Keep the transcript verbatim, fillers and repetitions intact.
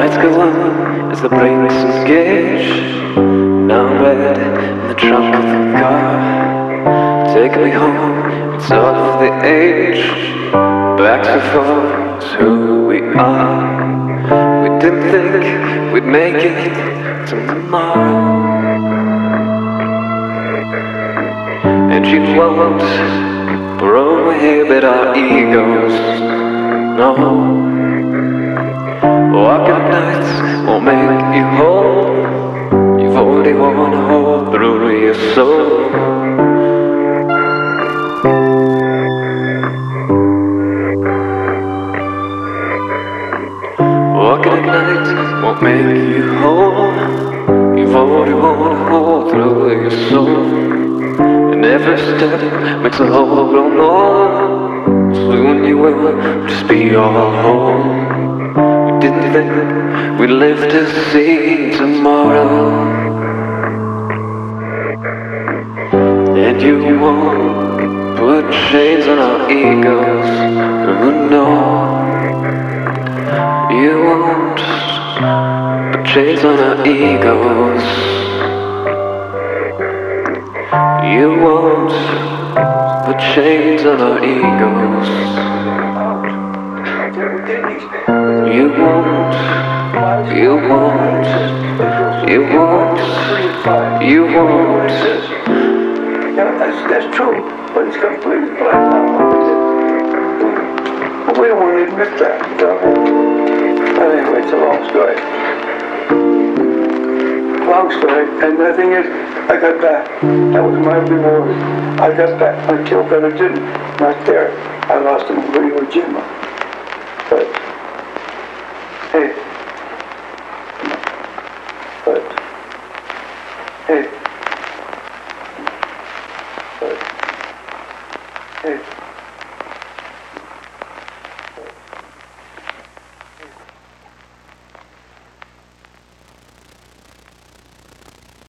lights go on as the brakes engage. Now I'm red in the trunk of the car. Take me home, it's of the age. Back so far, it's who we are. We didn't think we'd make it tomorrow. And you won't prohibit our egos, no. Walking nights won't make you whole. You've already won a hole through your soul. Walking at night won't make you whole. You've already worn a hole through your soul. And every step makes a hole grow more. Soon you will just be all whole. We didn't think we'd live to see tomorrow. And you won't put shades on our egos. Oh no. You won't put shades on our egos. You won't put shades on our egos. You won't, you won't, you won't, you won't. Yeah, that's, that's true, but it's completely black out. But we don't want to admit that. You know? But anyway, it's a long story. Long story, and the thing is, I got back. That was my reward. I got back. I killed Better didn't. Not there. I lost him in Rio Jima. But, hey. But, hey.